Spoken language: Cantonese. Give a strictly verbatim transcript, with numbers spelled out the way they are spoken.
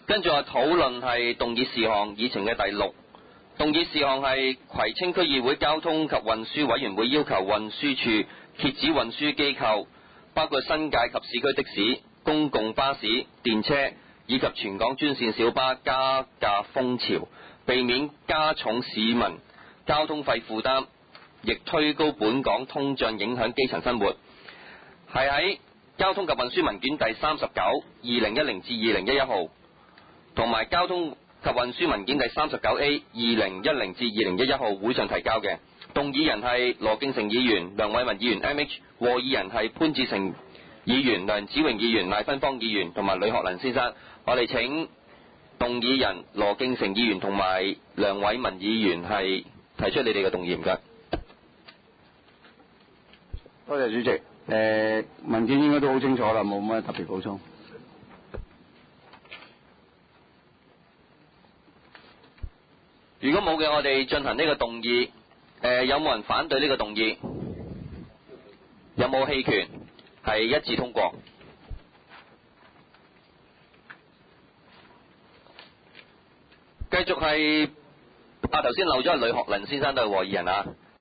跟住我討論係動議事項議程嘅第六。動議事項係葵青區議會交通及運輸委員會要求運輸署遏止運輸機構，包括新界及市區的士、公共巴士、電車以及全港專線小巴加價風潮，避免加重市民交通費負擔，亦推高本港通脹，影響基層生活。係喺交通及運輸文件第三十九二零一零至二零一一號，同埋交通及運輸文件第三十九 A 二零一零至二零一一號會上提交嘅。動議人係羅敬成議員、梁偉文議員 M H， 和議人係潘志成議員、梁子榮議員、賴芬芳議員同埋呂學良先生。我哋請動議人羅敬成議員同埋梁偉文議員係提出你哋嘅動議，唔該。 多謝主席。誒、呃、文件應該都好清楚啦，冇乜特別補充。 如果冇嘅，我哋進行呢個動議。誒、呃，有冇人反對呢個動議？有冇棄權？係一致通過。繼續係啊，頭先漏咗係呂學良先生都係和議人啊。